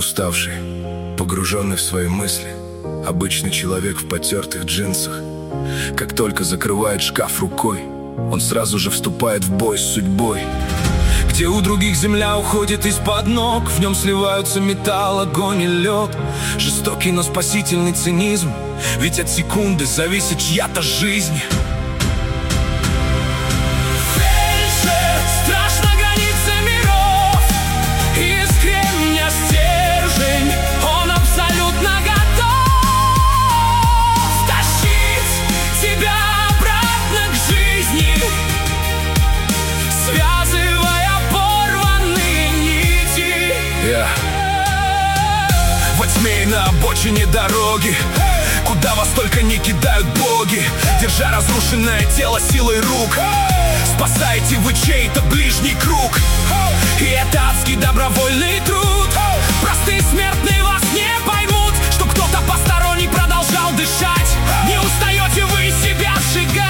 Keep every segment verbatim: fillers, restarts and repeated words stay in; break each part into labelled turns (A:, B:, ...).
A: Уставший, погруженный в свои мысли, обычный человек в потертых джинсах. Как только закрывает шкаф рукой, он сразу же вступает в бой с судьбой. Где у других земля уходит из-под ног, в нем сливаются металл, огонь и лед. Жестокий, но спасительный цинизм, ведь от секунды зависит чья-то жизнь. Во тьме и на обочине дороги, куда вас только не кидают боги, держа разрушенное тело силой рук, спасаете вы чей-то ближний круг. И это адский добровольный труд. Простые смертные вас не поймут, что кто-то посторонний продолжал дышать. Не устаете вы себя сжигать.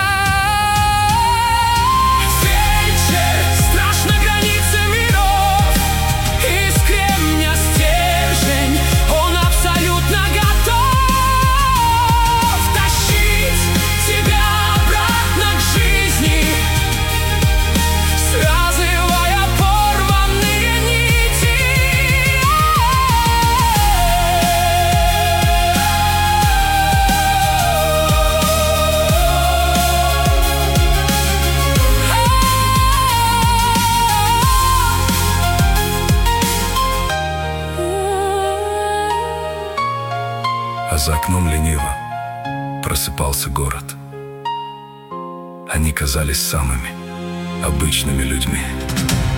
A: А за окном лениво просыпался город. Они казались самыми обычными людьми.